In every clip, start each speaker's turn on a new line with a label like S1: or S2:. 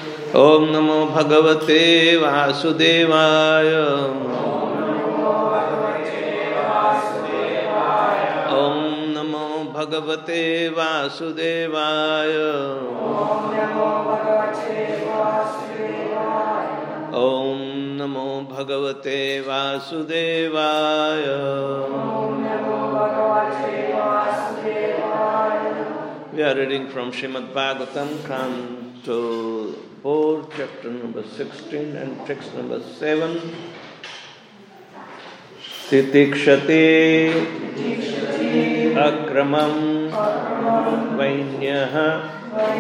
S1: Om Namo Bhagavate Vasudevaya. Om Namo Bhagavate Vasudevaya. Om Namo Bhagavate Vasudevaya. We are reading from Srimad Bhagavatam, Canto 4, chapter number 16 and text number 7. Titikshate akramam vainyah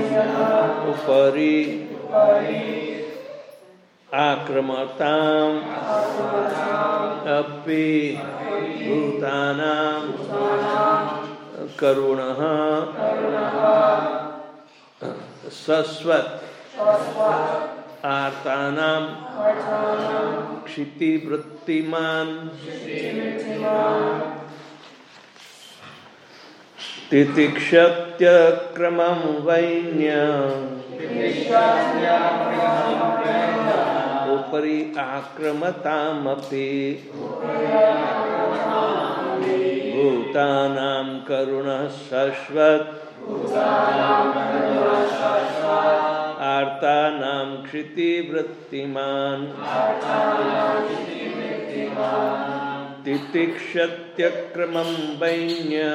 S1: upari akramatam api bhutanam karunaha sasvat artanam kshiti vrittiman titikshatya kramam vainya upari akramatam api bhutanam karuna sashvat artanam kshiti vrittiman titikshatya kramam vainya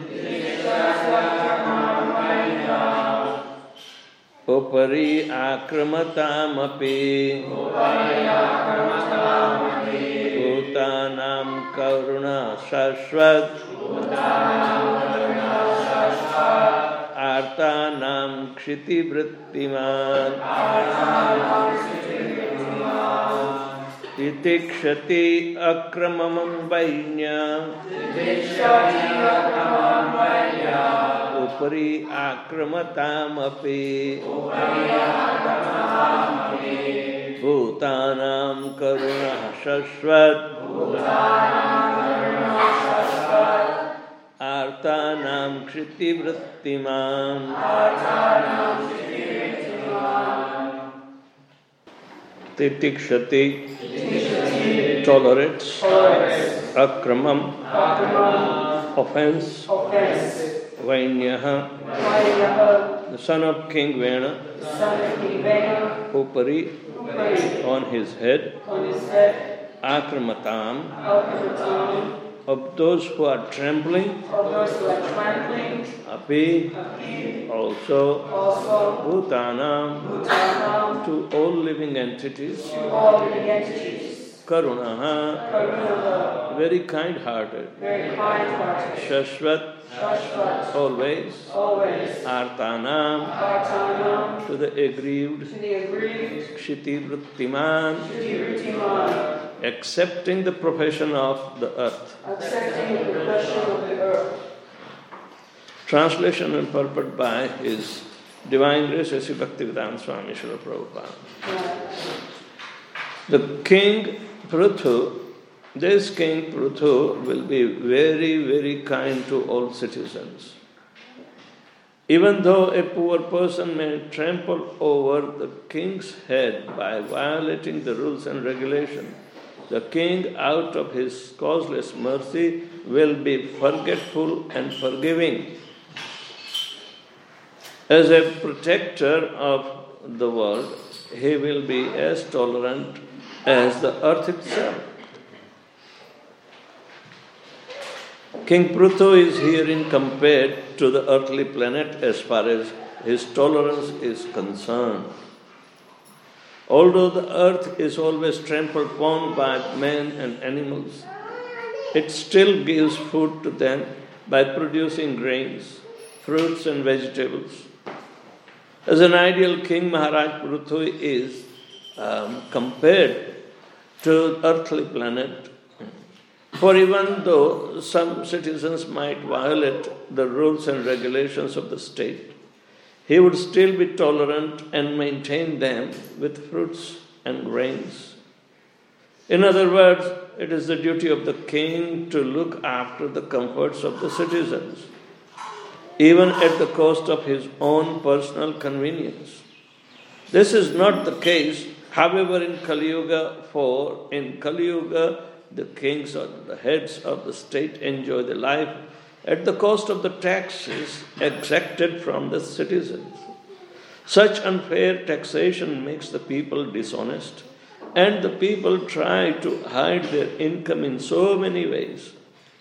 S1: upari akramatam api bhutanam karuna sashvat artanam kshiti vrittiman titikshati akramam vainya upari akramatam api bhutanam karuna sashvat artanam kshiti vrittiman titikshati tolerates akramam offense Vainyaha the son of King Vena upari on his head akramatam of those who are trembling api also bhutanam to all living entities karunaha very kind-hearted shashvat always artanam to the aggrieved kshiti vrittiman accepting the profession of the earth. Translation and purport by His Divine Grace Sri Bhaktivedanta Swami Srila Prabhupada. The King Prithu, this King Prithu will be very, very kind to all citizens. Even though a poor person may trample over the king's head by violating the rules and regulations, the king, out of his causeless mercy, will be forgetful and forgiving. As a protector of the world, he will be as tolerant as the earth itself. King Prithu is herein compared to the earthly planet as far as his tolerance is concerned. Although the earth is always trampled upon by men and animals, it still gives food to them by producing grains, fruits and vegetables. As an ideal king, Maharaj Prithu is compared to the earthly planet. For even though some citizens might violate the rules and regulations of the state, he would still be tolerant and maintain them with fruits and grains. In other words, it is the duty of the king to look after the comforts of the citizens, even at the cost of his own personal convenience. This is not the case, however, in Kali Yuga, for in Kali Yuga, the kings or the heads of the state enjoy the life at the cost of the taxes exacted from the citizens. Such unfair taxation makes the people dishonest, and the people try to hide their income in so many ways.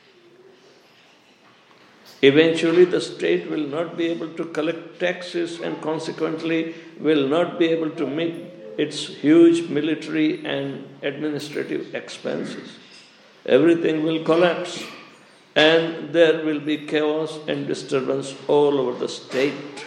S1: Eventually, the state will not be able to collect taxes and consequently will not be able to meet its huge military and administrative expenses. Everything will collapse and there will be chaos and disturbance all over the state.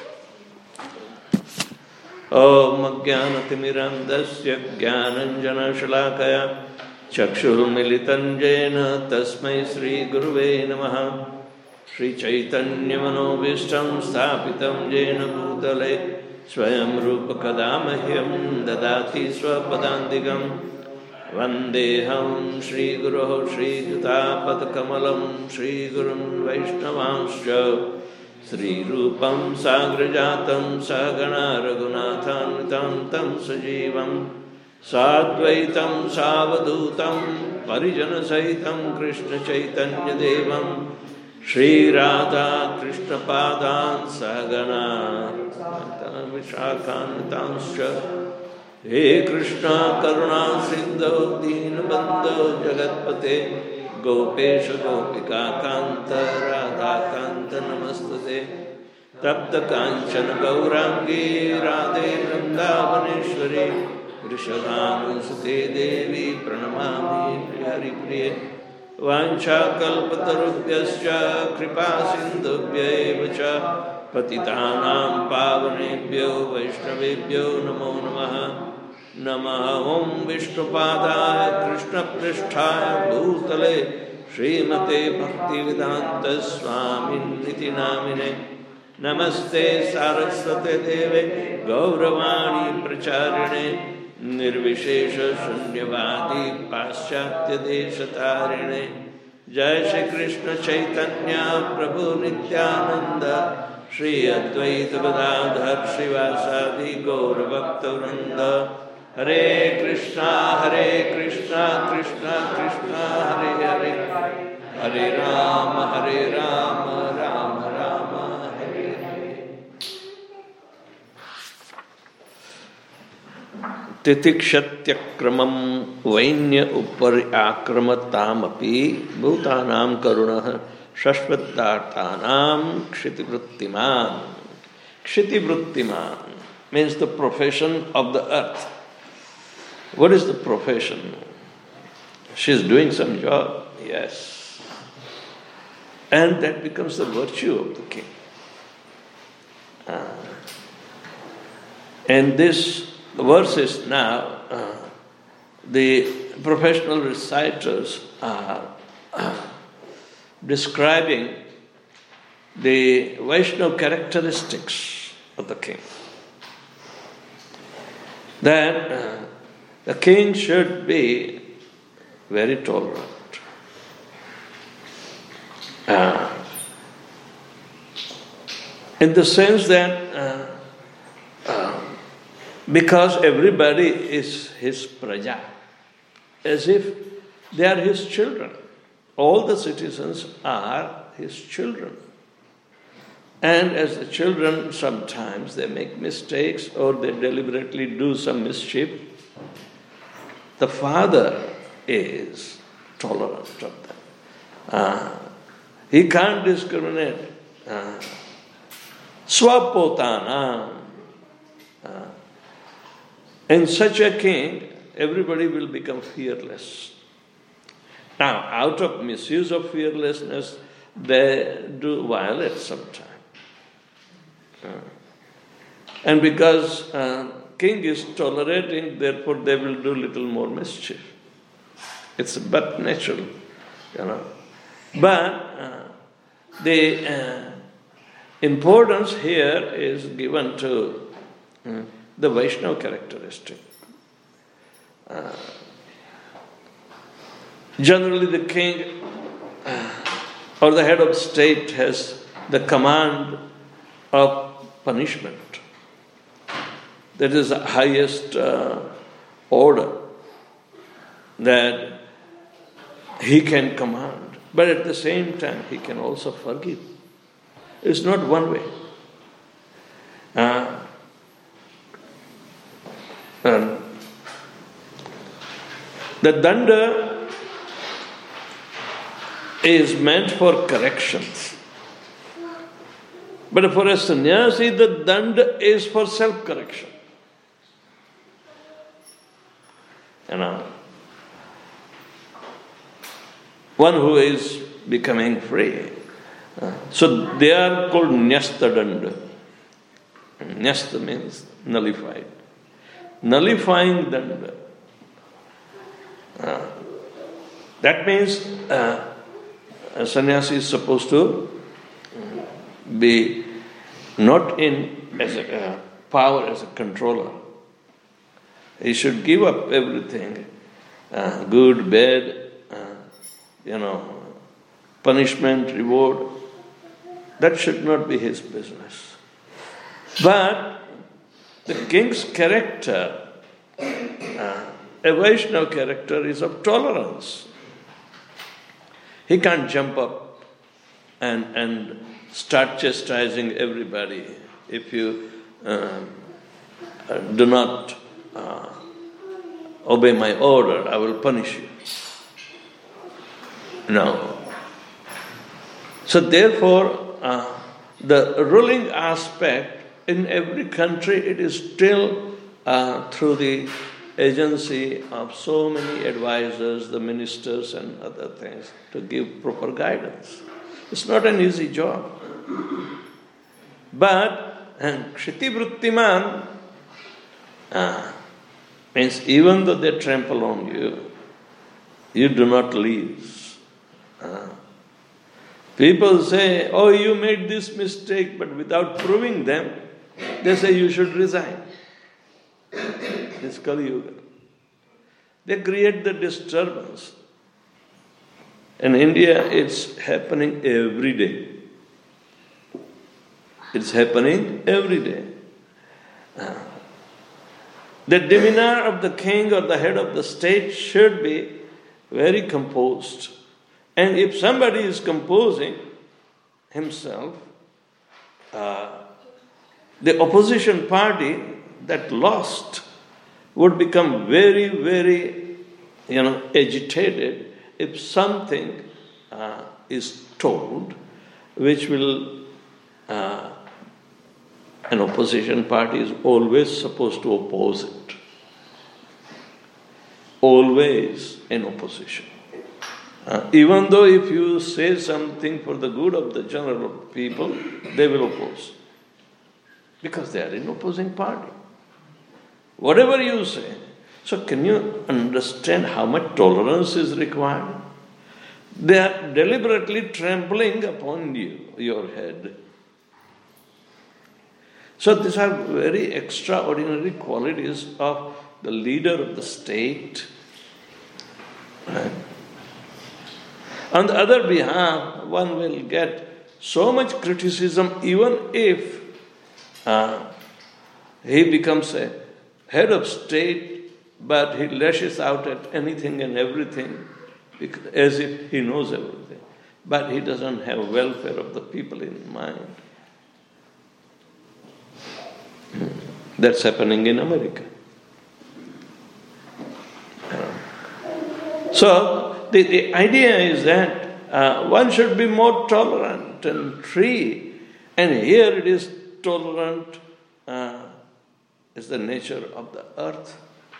S1: Om Jnanatimirandasya Jnananjana Shalakaya Chakshurmilitan Jena Tasmai Sri Guruve Namaha Sri Chaitanya Manobishtam Sthapitam Jena Bhutale Swayam Rupa Kadamahyam Dadati Swapadandigam Vandeham Shri Guru Shri Jutapad Kamalam Shri Gurun Vaishnavanscha Sri Rupam Sagrajatam Sagana Raghunathan Tam Sajivam Sadvaitam Savadutam Parijana Saitam Krishna Chaitanya Devam Shri Radha Krishna Padan Sagana Vishakhantanscha He Krishna Karuna Sindhu Deenabandhu Jagatpate Gopesha Gopika Kanta Radha Kanta Namastate Tapta Kanchana Gaurangi Radhe Vrindavaneshwari Vrishabhanusate Devi Pranamami Hari Priye Vancha Kalpatarubhyascha Kripa Sindhubhya Evacha Patitanam Pavanebhyo Vaishnavebhyo Namo Namaha Namaha Om Vishnupadaya Krishna Pristhaya Bhutale Srimate Bhaktivedanta Swamin Niti Namine Namaste Saraswate Deve Gauravani Pracharine Nirvishesha Shunyavadi Paschatya Deshatarine Jai Shri Krishna Chaitanya Prabhu Nityananda Shri Advaita Gadadhar Srivasadi Gaura Bhakta Vrinda Hare Krishna Krishna Krishna Hare Hare Hare Rama Rama Rama Hare Hare Titikshtyakramam Vainya Upari Akramatam Bhutanam Karunah Shashvatarthanam Kshitivrittiman. Kshitivrittiman means the profession of the earth. What is the profession? She is doing some job, yes. And that becomes the virtue of the king. And this verse is now, the professional reciters are describing the Vaishnava characteristics of the king. That the king should be very tolerant. In the sense that because everybody is his praja, as if they are his children. All the citizens are his children. And as the children, sometimes they make mistakes or they deliberately do some mischief. The father is tolerant of them. He can't discriminate. Swapotana. In such a king, everybody will become fearless. Now, out of misuse of fearlessness, they do violate sometimes. And because king is tolerating, therefore they will do little more mischief. It's but natural, But the importance here is given to the Vaishnava characteristic. Generally, the king or the head of state has the command of punishment. That is the highest order that he can command. But at the same time, he can also forgive. It's not one way. The danda is meant for corrections. But for a sannyasi, the danda is for self-correction. One who is becoming free. So they are called nyasta danda. Nyasta means nullified. Nullifying danda. That means a sannyasi is supposed to be not in as a power as a controller. He should give up everything, good, bad, punishment, reward. That should not be his business. But the king's character, a Vaishnava character, is of tolerance. He can't jump up and start chastising everybody. If you do not obey my order, I will punish you. No. So therefore, the ruling aspect in every country, it is still through the agency of so many advisors, the ministers and other things, to give proper guidance. It's not an easy job. But Kshiti Vrittiman means even though they trample on you, you do not leave. People say, oh, you made this mistake, but without proving them, they say you should resign. This Kali Yuga. They create the disturbance. In India, it's happening every day. It's happening every day. The demeanor of the king or the head of the state should be very composed. And if somebody is composing himself, the opposition party that lost would become very, very, agitated if something is told which will, an opposition party is always supposed to oppose it. Always in opposition. Even though if you say something for the good of the general people, they will oppose. Because they are in opposing party. Whatever you say. So can you understand how much tolerance is required? They are deliberately trampling upon your head. So these are very extraordinary qualities of the leader of the state. Right? On the other behalf, one will get so much criticism even if he becomes a head of state, but he lashes out at anything and everything as if he knows everything. But he doesn't have welfare of the people in mind. That's happening in America. So the idea is that one should be more tolerant and free. And here it is tolerant is the nature of the earth.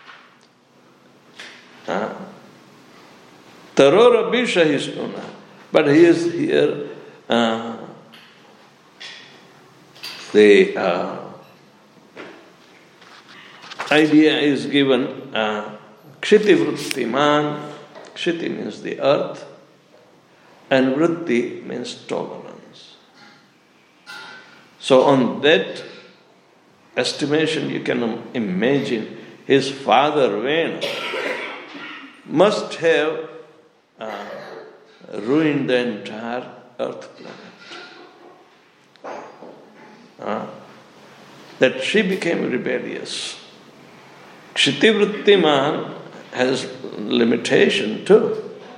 S1: Tarora Bishahishnuna. But he is here the idea is given Kshiti Vrittiman. Kshiti means the earth, and Vritti means tolerance. So on that estimation, you can imagine his father Vena must have ruined the entire earth planet. that she became rebellious. Kshitivrittiman has limitation too.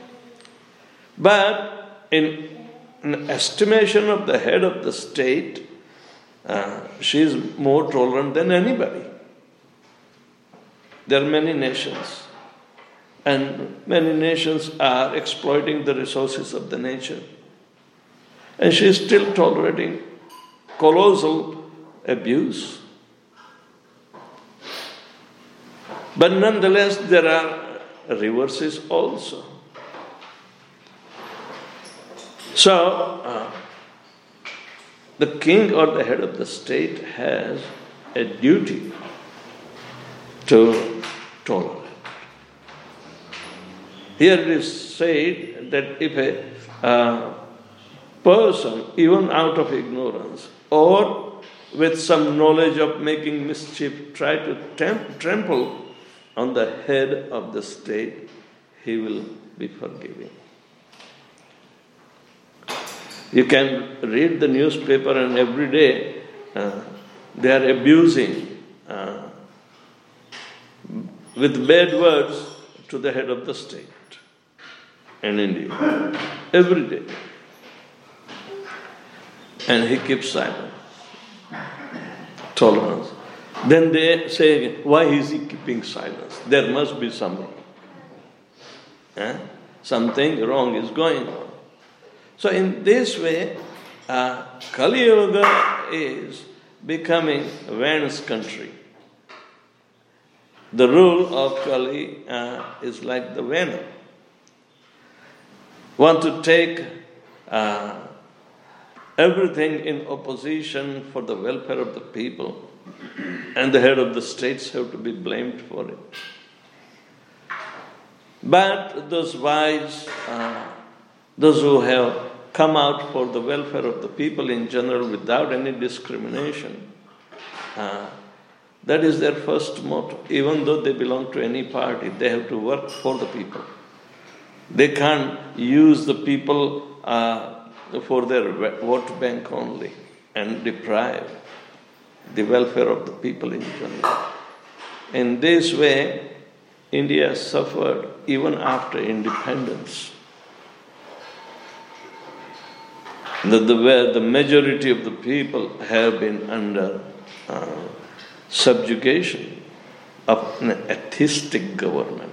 S1: But in estimation of the head of the state, she is more tolerant than anybody. There are many nations, and many nations are exploiting the resources of the nature. And she is still tolerating colossal abuse. But nonetheless, there are reverses also. So, the king or the head of the state has a duty to tolerate. Here it is said that if a person, even out of ignorance or with some knowledge of making mischief, try to trample on the head of the state, he will be forgiven. You can read the newspaper and every day they are abusing with bad words to the head of the state in India. Every day. And he keeps silent. Tolerance. Then they say, why is he keeping silence? There must be something. Something wrong is going on. So in this way, Kali Yuga is becoming Venus country. The rule of Kali is like the venom. Want to take everything in opposition for the welfare of the people, and the head of the states have to be blamed for it. But those wise, those who have come out for the welfare of the people in general without any discrimination, that is their first motto. Even though they belong to any party, they have to work for the people. They can't use the people for their vote bank only and deprive the welfare of the people in general. In this way, India suffered even after independence. Where the majority of the people have been under subjugation of an atheistic government.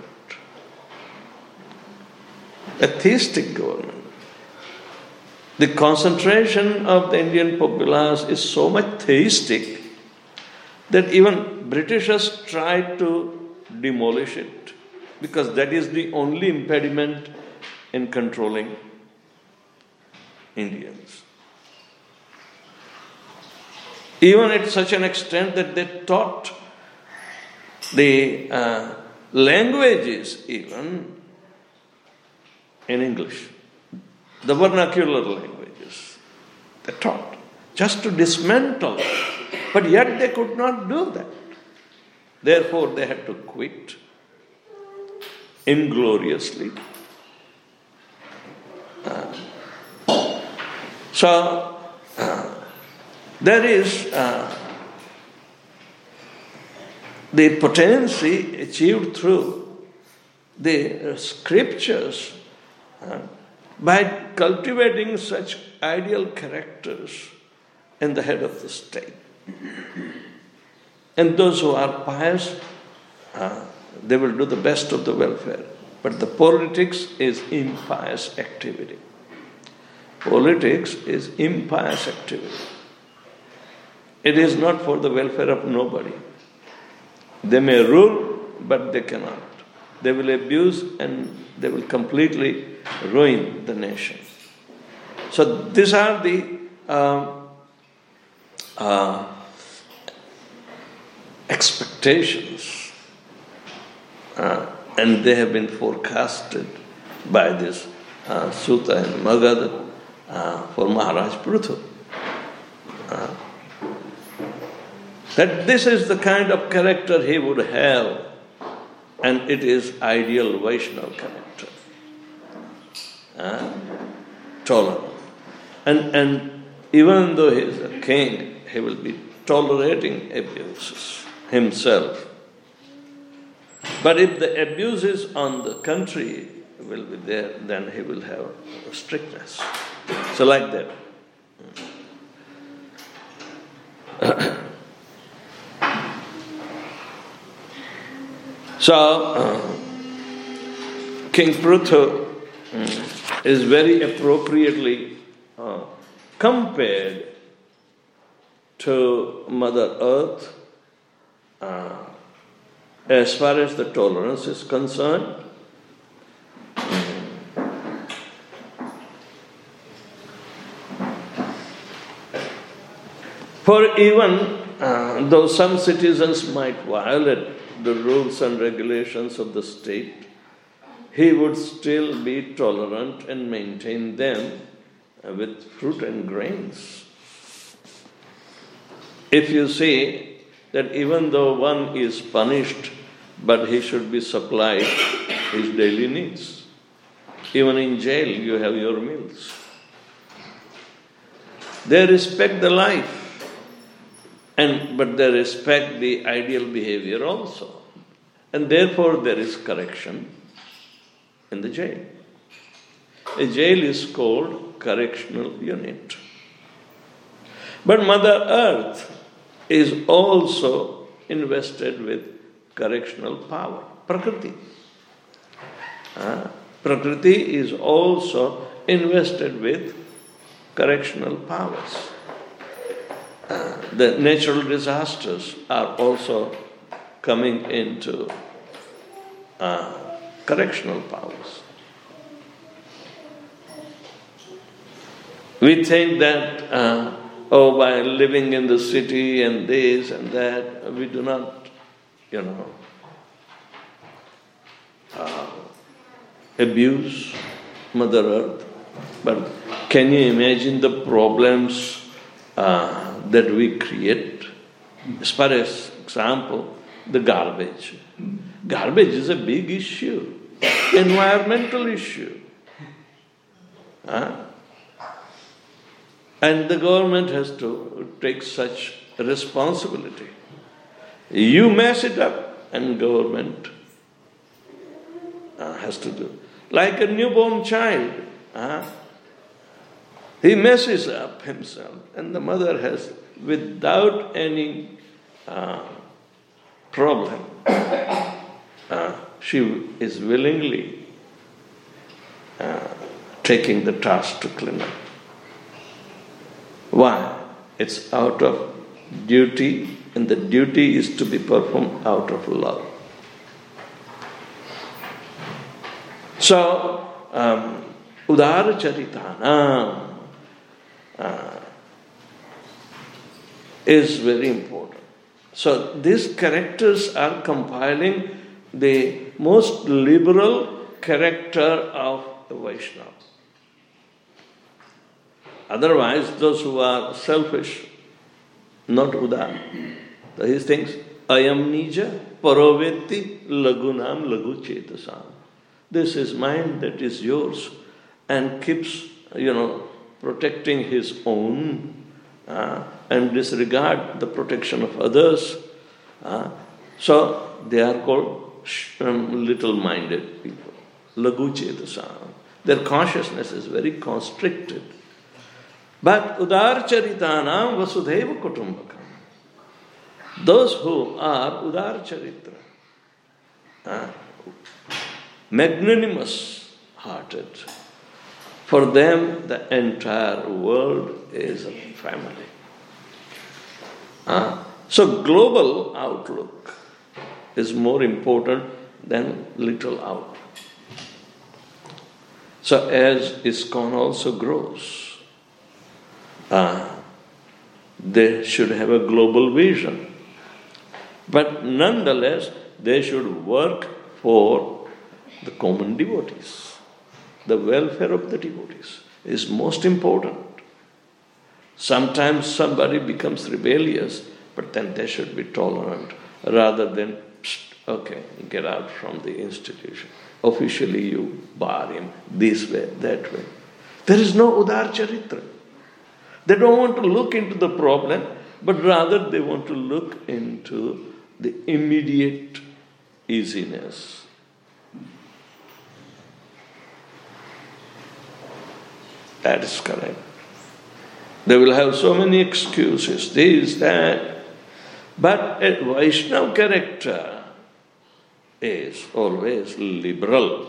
S1: Atheistic government. The concentration of the Indian populace is so much theistic that even Britishers tried to demolish it, because that is the only impediment in controlling Indians. Even at such an extent that they taught the languages even in English, the vernacular languages, they taught, just to dismantle. But yet they could not do that. Therefore they had to quit ingloriously. So there is the potency achieved through the scriptures by cultivating such ideal characters in the head of the state. And those who are pious, they will do the best of the welfare. But the politics is impious activity. Politics is impious activity. It is not for the welfare of nobody. They may rule, but they cannot. They will abuse and they will completely ruin the nation. So these are the expectations, and they have been forecasted by this Suta and Magad for Maharaj Prithu. That this is the kind of character he would have, and it is ideal Vaishnava character. Tolerant. And even though he is a king, he will be tolerating abuses himself. But if the abuses on the country will be there, then he will have strictness. So like that. So, King Pruthu is very appropriately compared to Mother Earth as far as the tolerance is concerned. For even though some citizens might violate the rules and regulations of the state, he would still be tolerant and maintain them with fruit and grains. If you see that even though one is punished, but he should be supplied his daily needs. Even in jail, you have your meals. They respect the life, but they respect the ideal behavior also. And therefore there is correction in the jail. A jail is called correctional unit. But Mother Earth is also invested with correctional power. Prakriti. Prakriti is also invested with correctional powers. The natural disasters are also coming into correctional powers. We think that, by living in the city and this and that, we do not, abuse Mother Earth. But can you imagine the problems that we create? As far as example, the garbage. Garbage is a big issue, environmental issue. And the government has to take such responsibility. You mess it up, and government has to do. Like a newborn child, he messes up himself, and the mother has, without any problem, she is willingly taking the task to clean up. Why? It's out of duty, and the duty is to be performed out of love. So, Udara Charitana is very important. So these characters are compiling the most liberal character of the Vaishnava. Otherwise, those who are selfish, not Udar, he thinks, Ayam nija parovetti lagunam lagu chetasam. This is mine, that is yours, and keeps, protecting his own and disregard the protection of others. So they are called little-minded people. Lagu chetasam. Their consciousness is very constricted. But Udar Charitanam Vasudhaiva Kutumbakam. Those who are Udar Charitra, magnanimous-hearted, for them the entire world is a family. So global outlook is more important than little outlook. So as ISKCON also grows, they should have a global vision. But nonetheless, they should work for the common devotees. The welfare of the devotees is most important. Sometimes somebody becomes rebellious, but then they should be tolerant rather than, get out from the institution. Officially you bar him this way, that way. There is no Udar Charitra. They don't want to look into the problem. but rather they want to look into the immediate easiness. That is correct. They will have so many excuses, this, that. But a Vaishnava character is always liberal.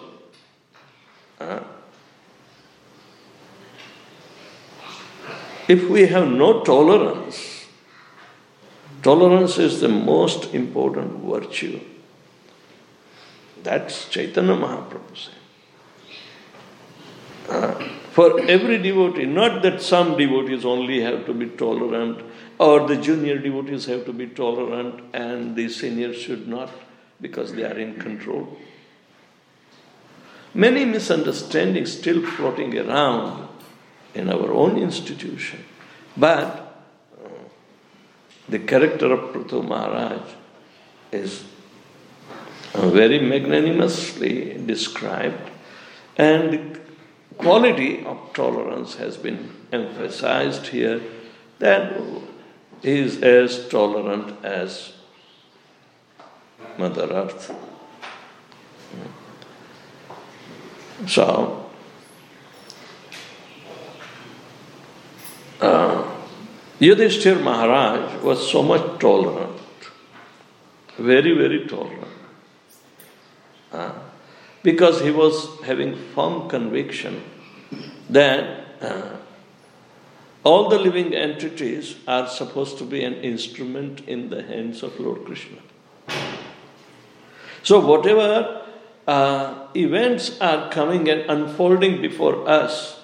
S1: If we have no tolerance, tolerance is the most important virtue. That's Chaitanya Mahaprabhu said. For every devotee, not that some devotees only have to be tolerant, or the junior devotees have to be tolerant and the seniors should not, because they are in control. Many misunderstandings still floating around in our own institution. But the character of Prithu Maharaj is very magnanimously described, and the quality of tolerance has been emphasized here, that he is as tolerant as Mother Earth. So, Yudhishthira Maharaj was so much tolerant, very, very tolerant, because he was having firm conviction that all the living entities are supposed to be an instrument in the hands of Lord Krishna. So whatever events are coming and unfolding before us,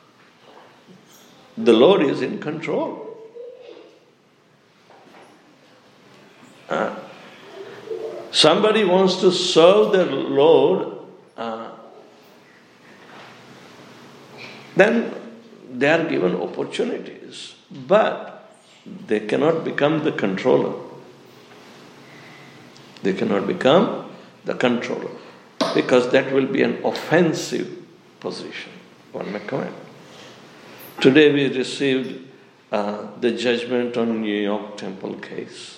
S1: the Lord is in control. Somebody wants to serve the Lord, then they are given opportunities, but they cannot become the controller. They cannot become the controller, because that will be an offensive position, one may comment. Today we received the judgment on New York Temple case.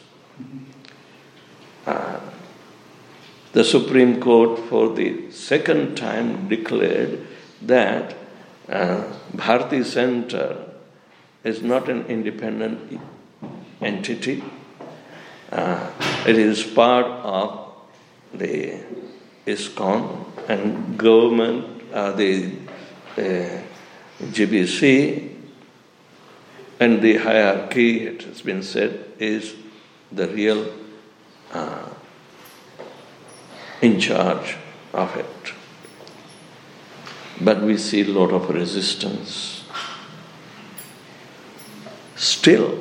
S1: The Supreme Court for the second time declared that Bharati Center is not an independent entity. It is part of the ISKCON, and government, the GBC, and the hierarchy, it has been said, is the real in charge of it. But we see a lot of resistance. Still,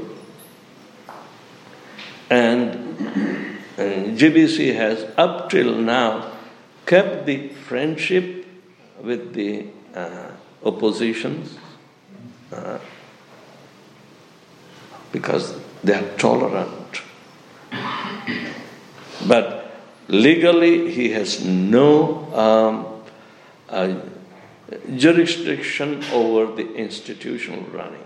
S1: and GBC has up till now kept the friendship with the oppositions because they are tolerant. But legally, he has no jurisdiction over the institutional running.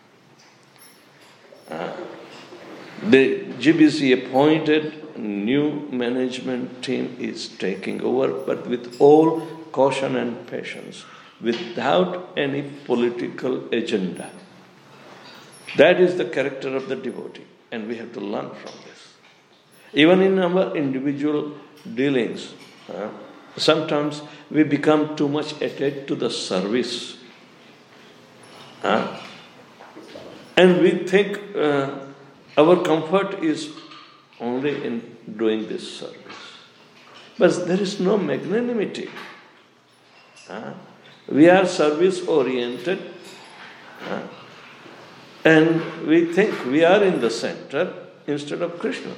S1: The GBC appointed new management team is taking over, but with all caution and patience, without any political agenda. That is the character of the devotee, and we have to learn from this. Even in our individual dealings, sometimes we become too much attached to the service. And we think our comfort is only in doing this service. But there is no magnanimity. We are service-oriented, and we think we are in the center instead of Krishna.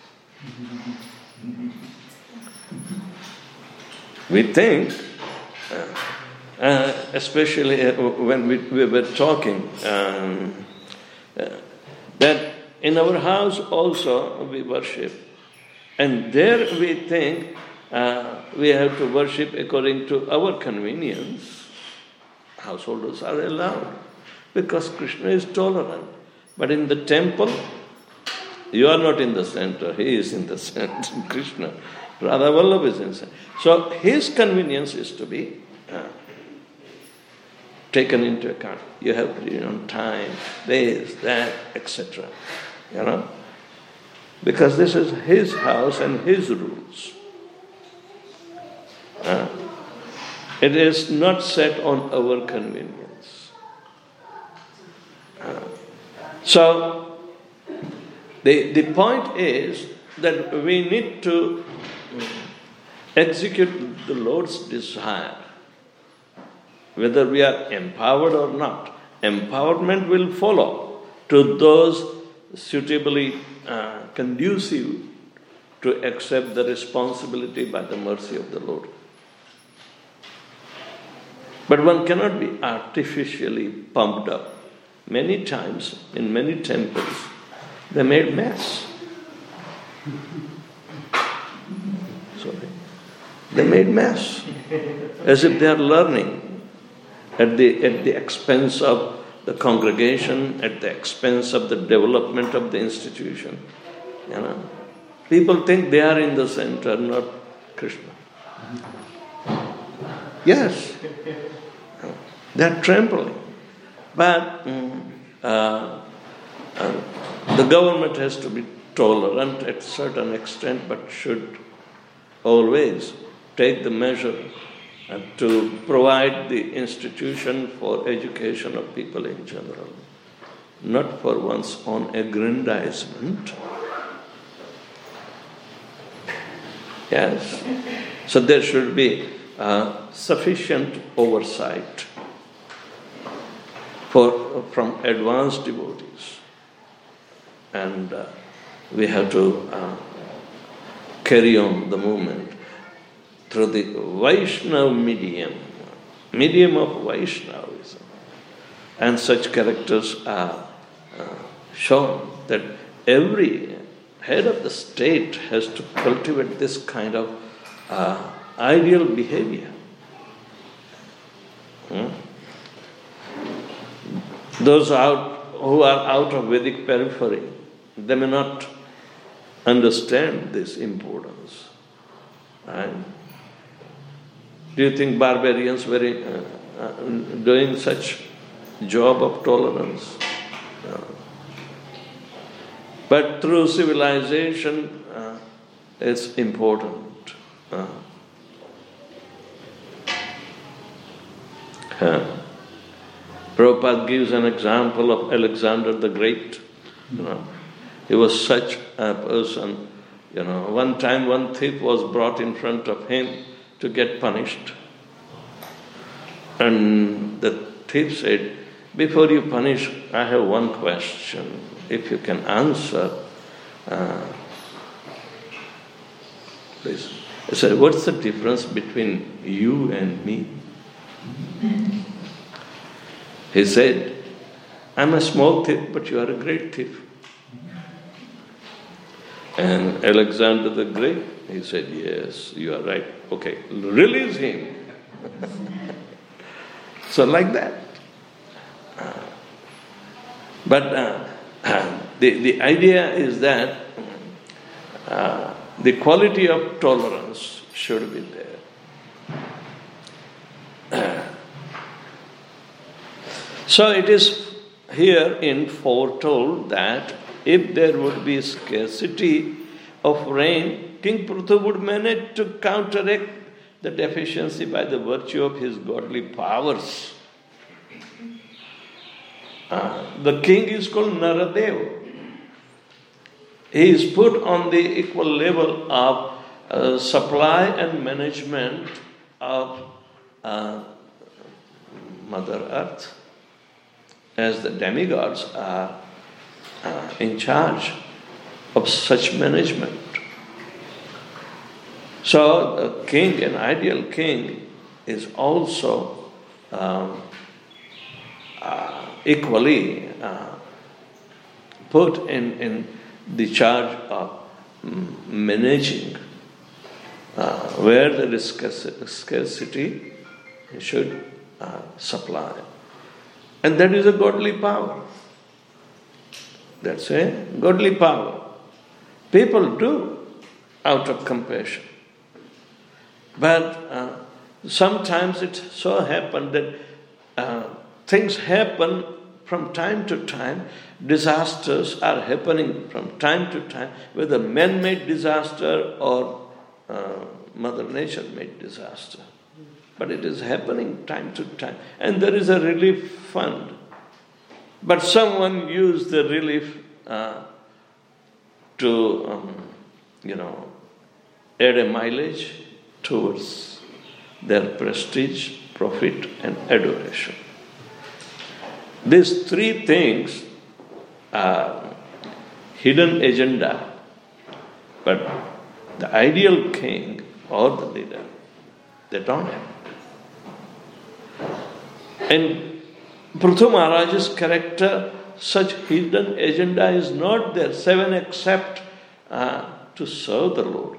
S1: We think, especially when we were talking, that in our house also we worship, and there we think we have to worship according to our convenience. Householders are allowed because Krishna is tolerant. But in the temple, You are not in the center, he is in the center, Krishna. Radha Vallabha is in the center. So his convenience is to be taken into account. You have to be on time, this, that, etc. Because this is his house and his rules. It is not set on our convenience. So the point is that we need to execute the Lord's desire, whether we are empowered or not. Empowerment will follow to those suitably conducive to accept the responsibility by the mercy of the Lord. But one cannot be artificially pumped up. Many times, in many temples, they made mess. Sorry. They made mess. As if they are learning at the expense of the congregation, at the expense of the development of the institution. People think they are in the center, not Krishna. Yes. They are trembling. But the government has to be tolerant at a certain extent, but should always take the measure to provide the institution for education of people in general, not for one's own aggrandizement. Yes. So there should be sufficient oversight from advanced devotees. And we have to carry on the movement through the Vaishnava medium of Vaishnavism. And such characters are shown that every head of the state has to cultivate this kind of ideal behavior. Those who are out of Vedic periphery, they may not understand this importance. Right? Do you think barbarians were doing such job of tolerance? No. But through civilization, it's important. Prabhupada gives an example of Alexander the Great. He was such a person. One time one thief was brought in front of him to get punished. And the thief said, "Before you punish, I have one question. If you can answer, please." I said, "What's the difference between you and me?" He said, "I'm a small thief, but you are a great thief." And Alexander the Great, he said, "Yes, you are right. Okay, release him." So like that. But the idea is that the quality of tolerance should be there. So it is herein foretold that if there would be scarcity of rain, King Prithu would manage to counteract the deficiency by the virtue of his godly powers. The king is called Naradev. He is put on the equal level of supply and management of Mother Earth, as the demigods are in charge of such management. So the king, an ideal king, is also equally put in the charge of managing where there is scarcity, he should supply. And that is a godly power. That's a godly power. People do out of compassion. But sometimes it so happens that things happen from time to time. Disasters are happening from time to time, whether man-made disaster or Mother Nature-made disaster. But it is happening time to time. And there is a relief fund. But someone used the relief to, add a mileage towards their prestige, profit, and adoration. These three things are hidden agenda, but the ideal king or the leader, they don't have. And Prithu Maharaj's character, such hidden agenda is not there, seven except to serve the Lord.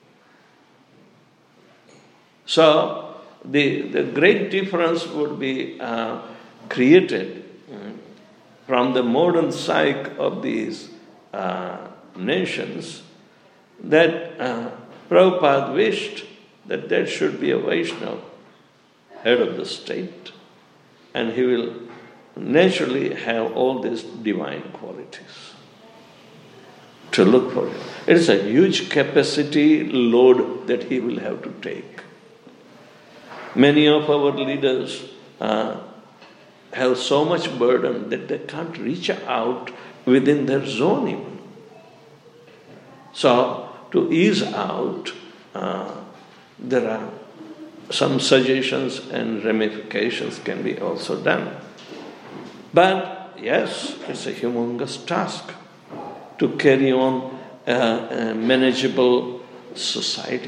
S1: So the great difference would be created from the modern psyche of these nations, that Prabhupada wished that there should be a Vaishnava head of the state, and he will naturally have all these divine qualities to look for it. It is a huge capacity load that he will have to take. Many of our leaders have so much burden that they can't reach out within their zone even. So, to ease out, there are some suggestions and ramifications can be also done. But yes, it's a humongous task to carry on a manageable society.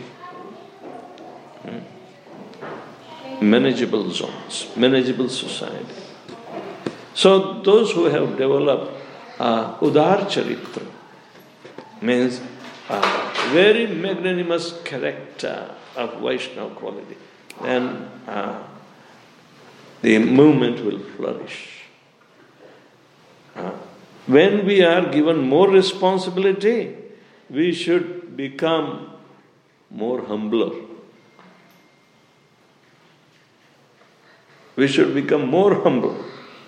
S1: Manageable zones, manageable society. So those who have developed Udar Charitra, means very magnanimous character of Vaishnava quality, then the movement will flourish. When we are given more responsibility, we should become more humbler. We should become more humble.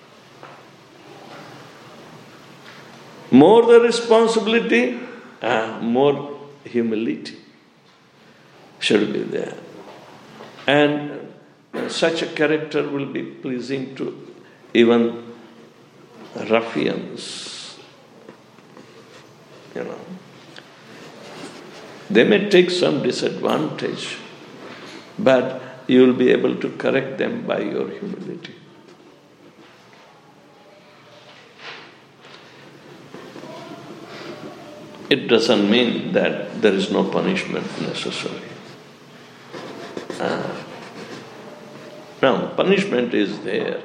S1: More the responsibility, more humility should be there. And such a character will be pleasing to even ruffians. They may take some disadvantage, but you will be able to correct them by your humility. It doesn't mean that there is no punishment necessary. No, punishment is there.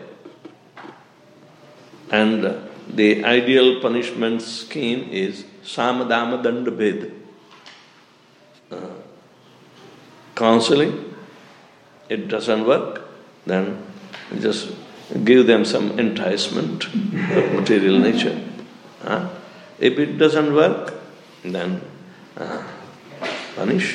S1: And the ideal punishment scheme is samadama dandabhed. Counseling, it doesn't work, then just give them some enticement of material nature. If it doesn't work, then punish.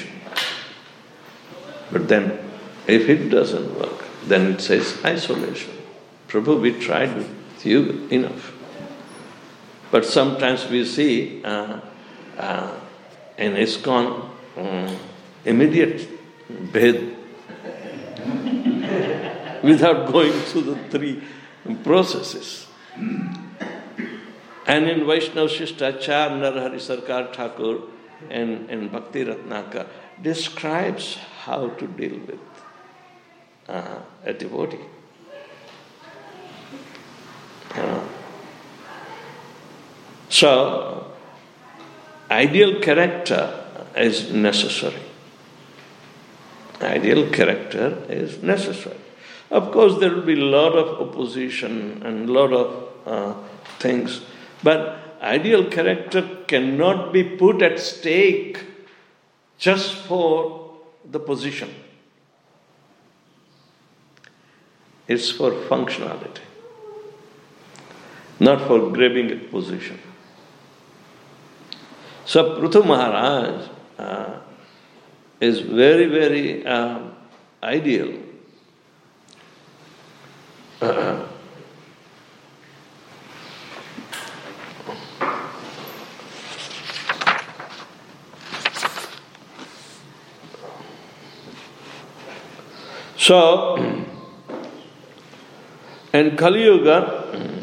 S1: But then, if it doesn't work, then it says isolation. Prabhu, we tried with you enough. But sometimes we see in ISKCON immediate bhed without going through the three processes. And in Vaishnava Shishtachar, Narahari Sarkar Thakur and Bhakti Ratnakar describes how to deal with a devotee. So, ideal character is necessary. Ideal character is necessary. Of course, there will be a lot of opposition and a lot of things, but ideal character cannot be put at stake just for the position. It's for functionality, not for grabbing a position. So Prithu Maharaj is very, very ideal. So, in Kali Yuga,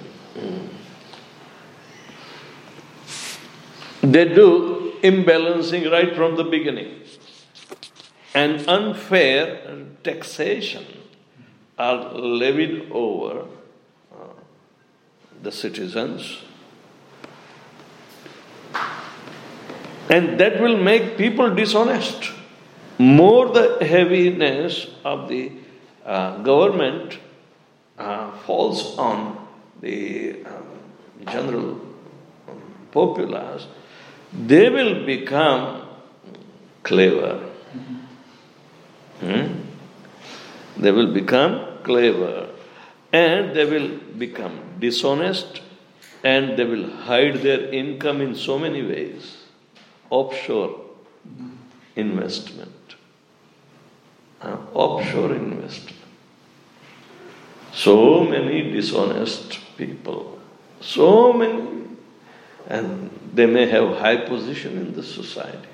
S1: they do imbalancing right from the beginning. And unfair taxation are levied over the citizens. And that will make people dishonest. More the heaviness of the government falls on the general populace, they will become clever. They will become clever and they will become dishonest and they will hide their income in so many ways. Offshore investment. Offshore investment. So many dishonest people. So many. And they may have high position in the society.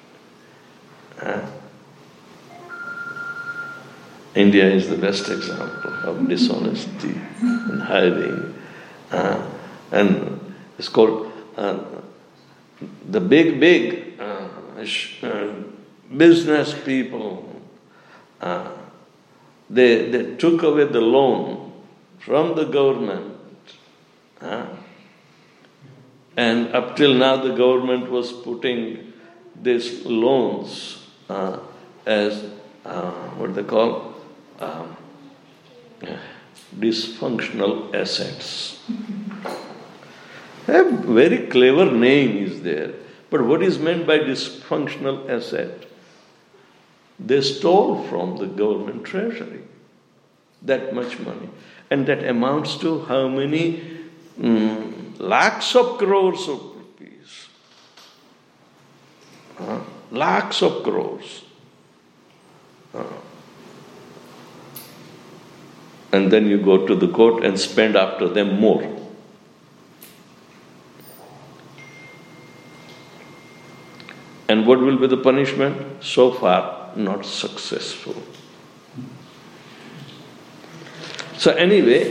S1: India is the best example of dishonesty and hiding. And it's called the big business people. They took away the loan from the government. And up till now the government was putting these loans as what they call dysfunctional assets. A very clever name is there. But what is meant by dysfunctional asset? They stole from the government treasury that much money. And that amounts to how many lakhs of crores of rupees. Lakhs of crores. And then you go to the court and spend after them more. And what will be the punishment? So far, not successful. So anyway,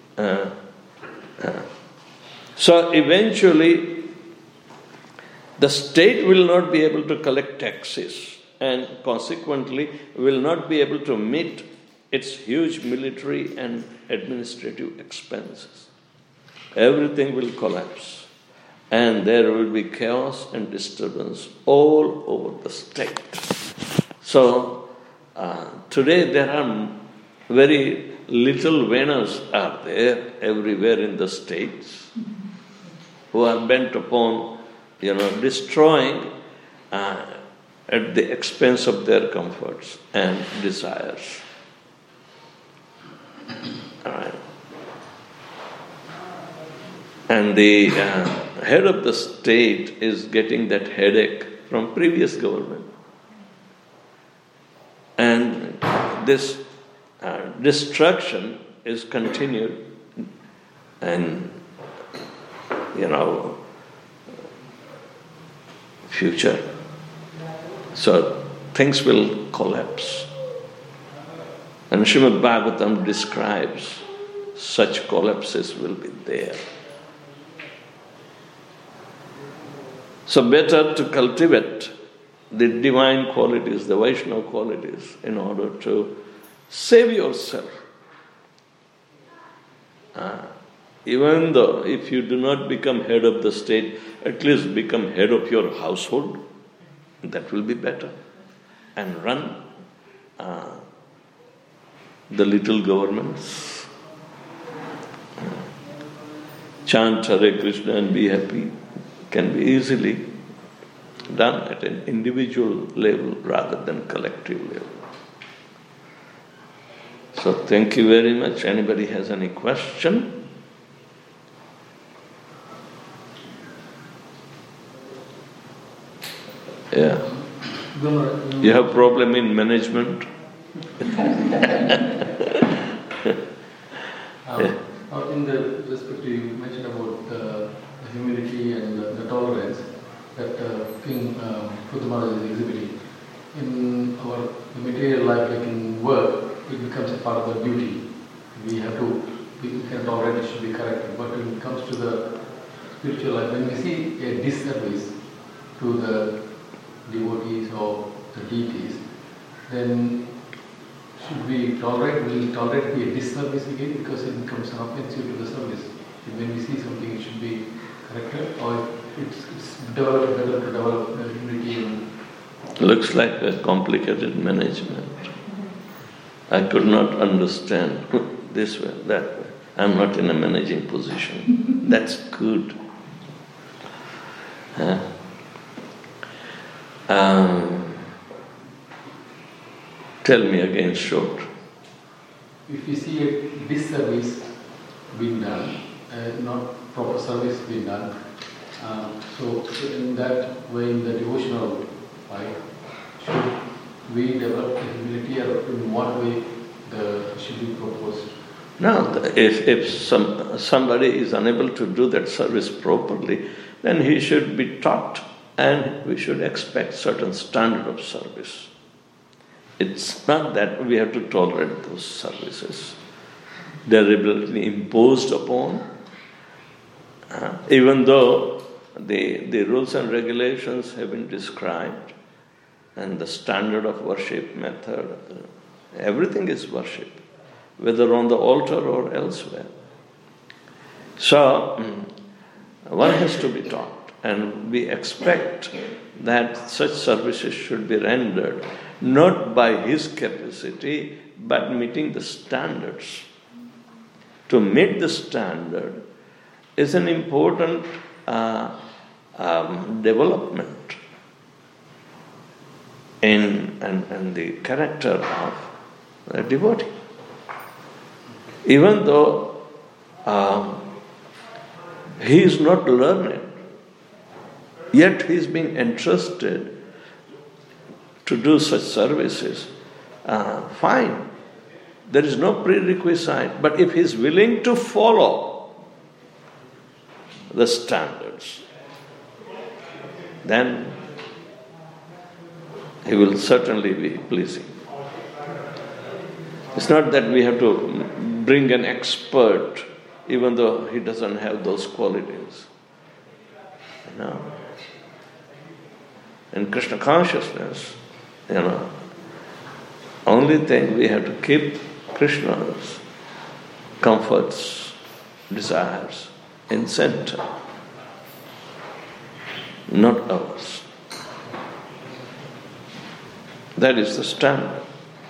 S1: so eventually, the state will not be able to collect taxes and consequently will not be able to meet its huge military and administrative expenses. Everything will collapse and there will be chaos and disturbance all over the state. So today there are very little Venas are there everywhere in the states who are bent upon, destroying at the expense of their comforts and desires. All right. And the head of the state is getting that headache from previous government. And this destruction is continued and, future. So things will collapse. And Srimad Bhagavatam describes such collapses will be there. So better to cultivate the divine qualities, the Vaishnava qualities, in order to save yourself. Even though if you do not become head of the state, at least become head of your household, that will be better. And run the little governments. Chant Hare Krishna and be happy can be easily done at an individual level rather than collective level. So thank you very much. Anybody has any question? You have problem in management?
S2: In the respect you mentioned about the humility and the tolerance that King Buddha Maharaj is exhibiting. In our material life, like in work, it becomes a part of the duty. We can tolerate, it should be corrected. But when it comes to the spiritual life, when we see a disservice to the devotees or the deities, then should we tolerate? Will tolerate be a disservice again because it becomes an offensive to the service? When we see something, it should be corrected, or it's better to develop unity and...
S1: Looks like a complicated management. I could not understand this way, that way. I'm not in a managing position. That's good. Tell me again short.
S2: If you see a disservice being done, not proper service being done, so in that way, in the devotional life, should we develop the humility, or in what way should be proposed?
S1: No, if somebody is unable to do that service properly, then he should be taught, and we should expect certain standard of service. It's not that we have to tolerate those services. They're deliberately imposed upon, even though the rules and regulations have been described, and the standard of worship method, everything is worship, whether on the altar or elsewhere. So, one has to be taught, and we expect that such services should be rendered not by his capacity, but meeting the standards. To meet the standard is an important development in the character of a devotee. Even though he is not learned, yet he is being entrusted to do such services. Fine. There is no prerequisite, but if he is willing to follow the standards, then he will certainly be pleasing. It's not that we have to bring an expert, even though he doesn't have those qualities. No. In Krishna consciousness, only thing we have to keep Krishna's comforts, desires in center, not ours. That is the standard.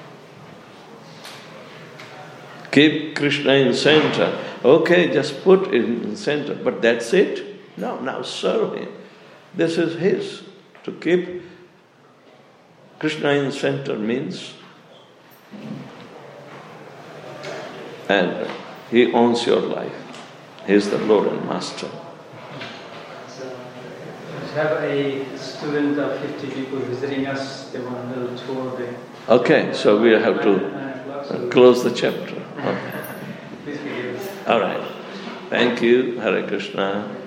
S1: Keep Krishna in center. Okay, just put it in center, but that's it? No, now serve him. This is his. To keep Krishna in center means, and he owns your life. He is the Lord and Master.
S3: So, we have a student of 50 people visiting us. They want a little tour.
S1: Okay, so we have to close the chapter. Okay.
S3: Please forgive us.
S1: All right. Thank you. Hare Krishna.